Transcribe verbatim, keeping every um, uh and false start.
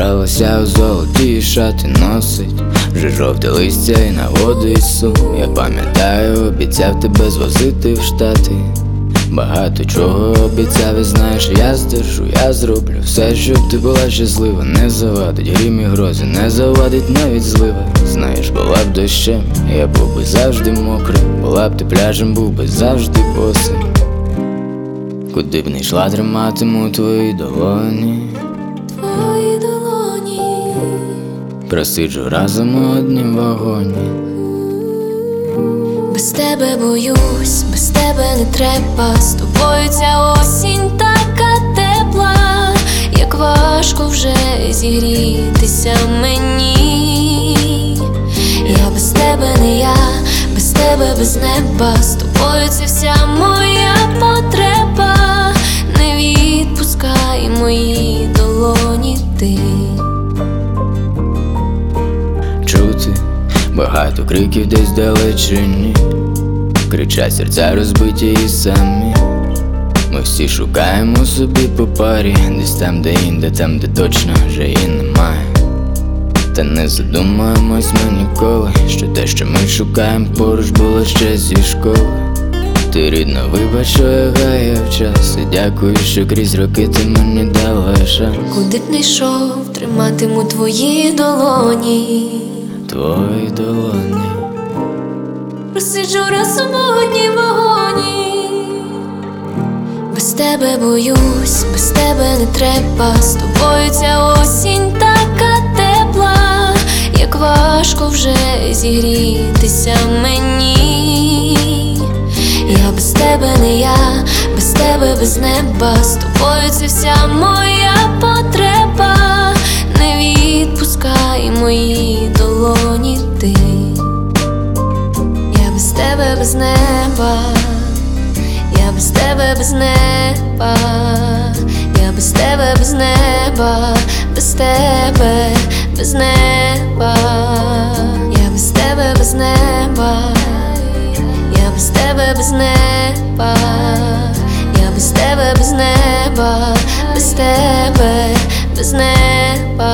Зібралася у золоті шати носить, вже жовте листя і наводить сум. Я пам'ятаю, обіцяв тебе звозити в Штати. Багато чого обіцяв і знаєш, я здержу, я зроблю все, щоб ти була щаслива. Не завадить грім і грози, не завадить навіть злива. Знаєш, була б дощем, я був би завжди мокрим. Була б ти пляжем, був би завжди босим. Куди б не йшла, триматиму твої долоні. Твої долоні. Просиджу разом у однім вагоні. Без тебе боюсь, без тебе не треба. З тобою ця осінь така тепла. Як важко вже зігрітися мені. Я без тебе не я, без тебе без неба. З тобою це вся моя потреба. Не відпускай мої долоні ти. Чути багато криків десь далечині, кричать серця розбиті і самі. Ми всі шукаємо собі по парі, десь там, де інде, там, де точно вже і немає. Та не задумаємось ми ніколи, що те, що ми шукаємо, поруч було ще зі школи. Ти рідно, вибач, що я гаяв час, і дякую, що крізь роки ти мені дала шанс. Куди б не йшов, триматиму твої долоні. Твої долоні. Просиджу разом у одній вагоні. Без тебе боюсь, без тебе не треба. З тобою ця осінь така тепла. Як важко вже зігрітися мені. Я без тебе не я, без тебе без неба. З тобою це вся моя потреба. Не відпускай мої долоні ти. Я без тебе без неба. Я без тебе без неба. Я без тебе без неба. Без тебе без неба. Я без тебе без неба. Я без тебе без неба. Я без тебе без неба. Без тебе без неба.